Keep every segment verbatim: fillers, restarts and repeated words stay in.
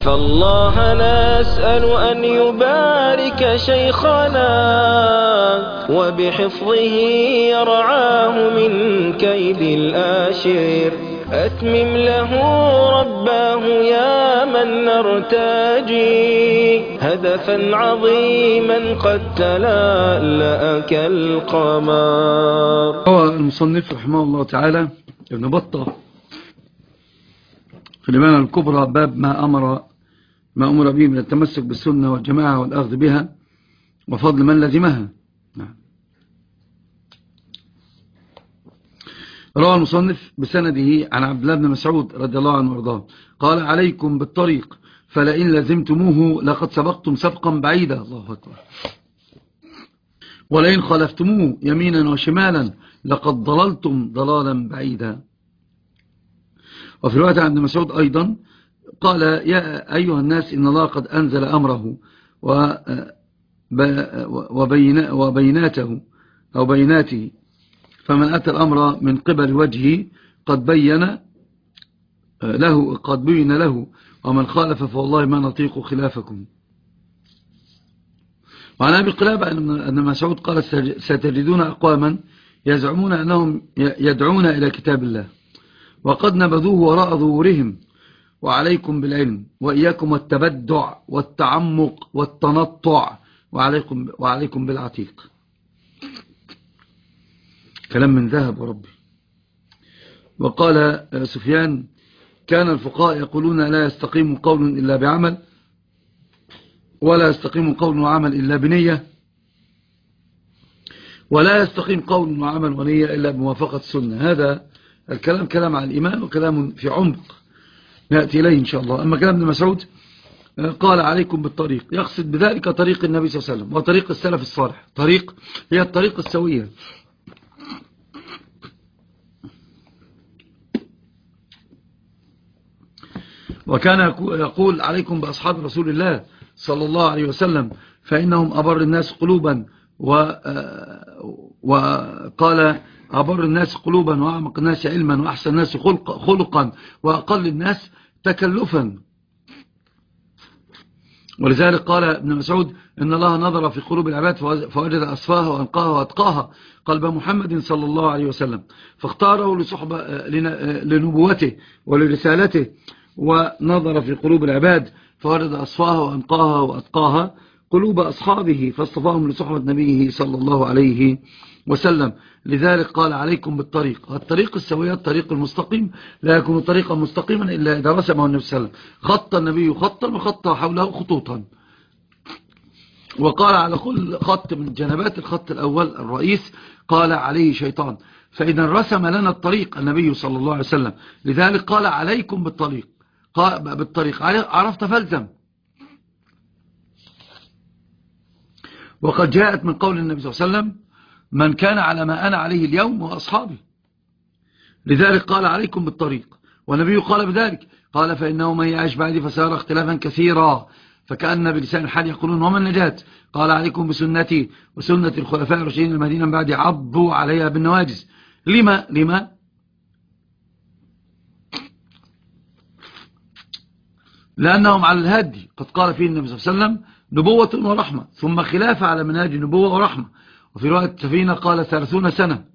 فالله نسأل أن يبارك شيخنا وبحفظه يرعاه من كيد الآشر. أتمم له رباه يا من نرتجي هدفا عظيما قد تلألأ كالقمر. هو المصنف رحمه الله تعالى ابن بطة في الإمامة الكبرى باب ما أمر ما أمر به من التمسك بالسنة والجماعة والأخذ بها وفضل من لزمها. روى المصنف بسنده عن عبد الله بن مسعود رضي الله عنه وارضاه قال: عليكم بالطريق فلئن لزمتموه لقد سبقتم سبقا بعيدا. الله أكبر. ولئن خلفتموه يمينا وشمالا لقد ضللتم ضلالا بعيدا. وفي رواية عن ابن مسعود أيضا قال: يا أيها الناس إن الله قد أنزل أمره وبيناته أو بيناته، فمن أتى الأمر من قبل وجهه قد بين له قد بين له ومن خالف فوالله ما نطيق خلافكم. وعن أبي قلابة أن مسعود قال: ستجدون أقواما يزعمون أنهم يدعون إلى كتاب الله وقد نبذوه وراء ظهورهم، وعليكم بالعلم وإياكم والتبدع والتعمق والتنطع وعليكم, وعليكم بالعتيق. كلام من ذهب وربي. وقال سفيان: كان الفقهاء يقولون لا يستقيم قول إلا بعمل، ولا يستقيم قول وعمل إلا بنية، ولا يستقيم قول وعمل ونية إلا بموافقة السنة. هذا الكلام كلام عن الإيمان وكلام في عمق نأتي إليه إن شاء الله. أما كلام ابن مسعود قال: عليكم بالطريق، يقصد بذلك طريق النبي صلى الله عليه وسلم وطريق السلف الصالح. طريق هي الطريق السوية. وكان يقول: عليكم بأصحاب رسول الله صلى الله عليه وسلم فإنهم أبر الناس قلوبا، وقال: أبر الناس قلوبا وأعمق الناس علما وأحسن الناس خلقا وأقل الناس تكلفا. ولذلك قال ابن مسعود: إن الله نظر في قلوب العباد فوجد أصفاها وأنقاها وأتقاها قلب محمد صلى الله عليه وسلم، فاختاره لصحبة لنبوته ولرسالته. ونظر في قلوب العباد فوجد أصفاها وأنقاها وأتقاها قلوب أصحابه فاصطفاهم لصحبة نبيه صلى الله عليه وسلم. لذلك قال: عليكم بالطريق. الطريق السوية الطريق المستقيم لا يكون طريقا مستقيما إلا إذا رسمه النبي صلى الله عليه وسلم. خط النبي خطا وخط حوله خطوطا، وقال على كل خط من جنبات الخط الأول الرئيس قال: عليه شيطان. فإذا رسم لنا الطريق النبي صلى الله عليه وسلم. لذلك قال: عليكم بالطريق. قال بالطريق عرفت فالزم. وقد جاءت من قول النبي صلى الله عليه وسلم: من كان على ما أنا عليه اليوم وأصحابي. لذلك قال: عليكم بالطريق. والنبي قال بذلك، قال: فإنه من يعيش بعدي فسيرى اختلافا كثيرا. فكأن بلسان الحال يقولون: وما النجاة؟ قال: عليكم بسنتي وسنة الخلفاء الراشدين المهديين من بعدي عضوا عليها بالنواجز. لما لما لأنهم على الهدي. قد قال فيه النبي صلى الله عليه وسلم: نبوة ورحمة، ثم خلافة على منهج نبوة ورحمة. وفي رواية سفينة قال: ثلاثون سنة.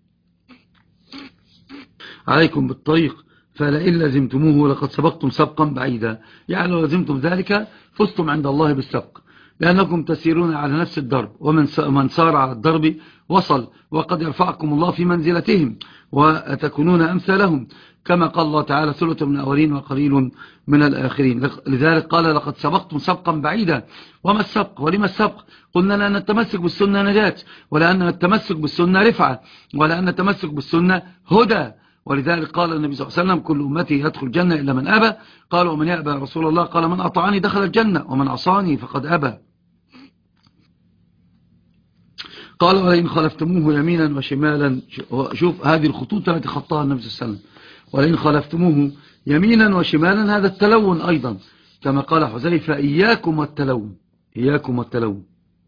عليكم بالطريق فلئن لزمتموه لقد سبقتم سبقا بعيدا. يعني لو لزمتم ذلك فزتم عند الله بالسبق، لأنكم تسيرون على نفس الدرب، ومن سار على الدرب وصل، وقد يرفعكم الله في منزلتهم وتكونون أمثالهم، كما قال الله تعالى: ثلث من الأولين وقليل من الآخرين. لذلك قال: لقد سبقتم سبقا بعيدا. وما السبق ولما السبق؟ قلنا لأن التمسك بالسنة نجاة، ولأن التمسك بالسنة رفعة، ولأن التمسك بالسنة هدى. ولذلك قال النبي صلى الله عليه وسلم: كل أمتي يدخل الجنة إلا من أبى. قالوا: ومن يأبى يا رسول الله؟ قال: من أطاعني دخل الجنة ومن عصاني فقد أبى. قال: ولئن خلفتموه يمينا وشمالا. شوف هذه الخطوط التي خطاها النبي صلى الله عليه وسلم: ولئن خلفتموه يمينا وشمالا. هذا التلون أيضا، كما قال حذيفة: إياكم والتلون، إياكم والتلون.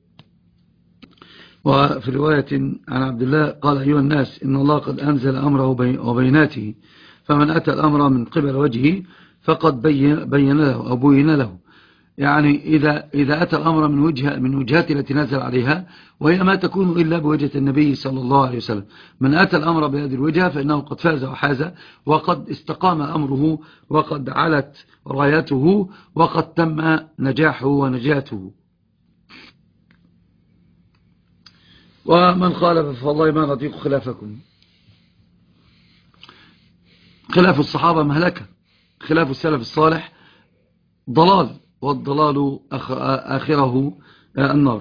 وفي رواية عن عبد الله قال: أيها الناس إن الله قد أنزل أمره وبيناته، فمن أتى الأمر من قبل وجهه فقد بين, بين له أو بين له. يعني إذا, إذا أتى الأمر من وجهة من وجهات التي نزل عليها، وهي ما تكون إلا بوجهة النبي صلى الله عليه وسلم، من أتى الأمر بهذه الوجهة فإنه قد فاز وحاز، وقد استقام أمره، وقد علت رايته، وقد تم نجاحه ونجاته. ومن خالف فالله ما نطيق خلافكم. خلاف الصحابة مهلكة، خلاف السلف الصالح ضلال، والضلال آخره النار.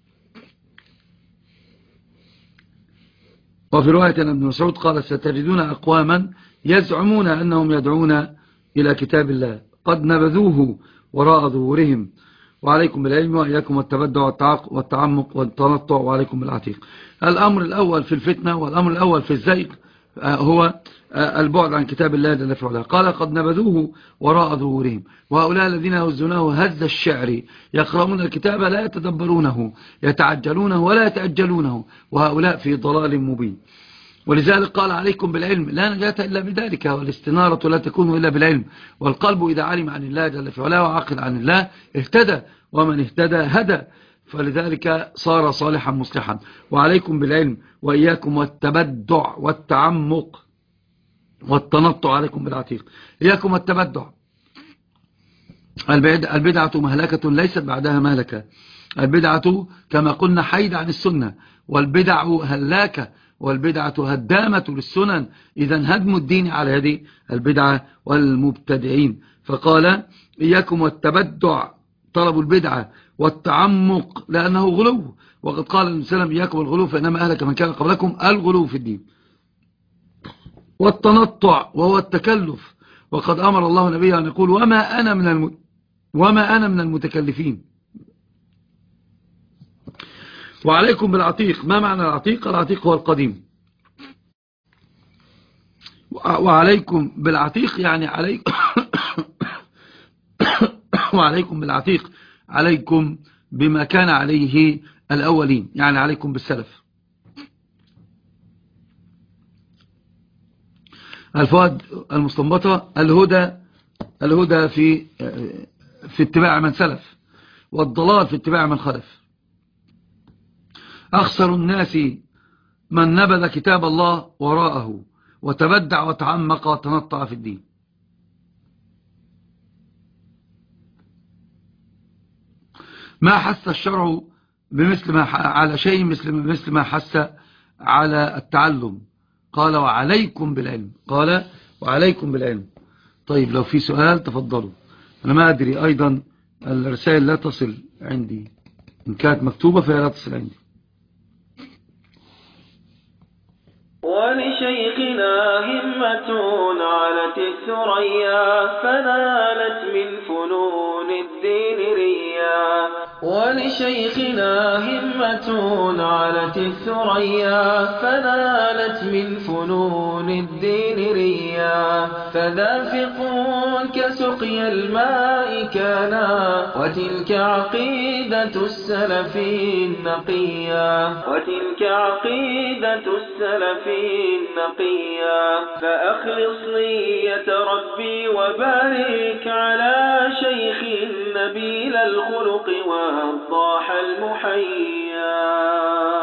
وفي رواية ابن مسعود قال: ستجدون أقواما يزعمون أنهم يدعون إلى كتاب الله قد نبذوه وراء ظهورهم، وعليكم بالعلم وإياكم والتبدع والتعمق والتنطع، وعليكم بالعتيق. الأمر الأول في الفتنة والأمر الأول في الزيغ هو البعد عن كتاب الله جل في علاه. قال: قد نبذوه وراء ظهورهم، وهؤلاء الذين يهزونه هز الشعر، يقرؤون الكتاب لا يتدبرونه، يتعجلونه ولا يتأجلونه، وهؤلاء في ضلال مبين. ولذلك قال: عليكم بالعلم، لا نجاة إلا بذلك، والاستنارة لا تكون إلا بالعلم. والقلب إذا علم عن الله جل في علاه وعقل عن الله اهتدى، ومن اهتدى هدى، فلذلك صار صالحا مصلحا. وعليكم بالعلم وإياكم والتبدع والتعمق والتنطع، عليكم بالعتيق. إياكم والتبدع. البدعة مهلكة ليست بعدها مهلكة. البدعة كما قلنا حيد عن السنة، والبدع هلاكة، والبدعة هدامة للسنن. إذا هدم الدين على يد البدعة والمبتدعين. فقال: إياكم والتبدع، طلب البدعة، والتعمق لأنه غلو. وقد قال النبي صلى الله عليه وسلم: إياكم الغلو فإنما أهلك من كان قبلكم الغلو في الدين. والتنطع وهو التكلف، وقد أمر الله نبيه أن يقول: وما أنا من الم... وما أنا من المتكلفين. وعليكم بالعتيق. ما معنى العتيق؟ العتيق هو القديم. وعليكم بالعتيق يعني عليكم وعليكم بالعتيق، عليكم بما كان عليه الأولين، يعني عليكم بالسلف. الفوائد المستنبطة: الهدى الهدى في في اتباع من سلف، والضلال في اتباع من خلف. أخسر الناس من نبذ كتاب الله وراءه، وتبدع وتعمق وتنطع في الدين. ما حث الشرع بمثل ما على شيء مثل مثل ما حث على التعلم. قال: وعليكم بالعلم. قال: وعليكم بالعلم. طيب، لو في سؤال تفضلوا. أنا ما أدري، أيضا الرسائل لا تصل عندي، إن كانت مكتوبة فهي لا تصل عندي. ولشيخنا همة علت الثريا، فنالت من فنون الدين ريا. ولشيخنا همة علت الثريا، فنالت من فنون الدين ريا. فذافق كسقي الماء كانا، وتلك عقيدة السلف النقيا. وتلك عقيدة السلف النقيا. فأخلص نية ربي وبارك على شيخ نبيل الخلق والضاح المحيا.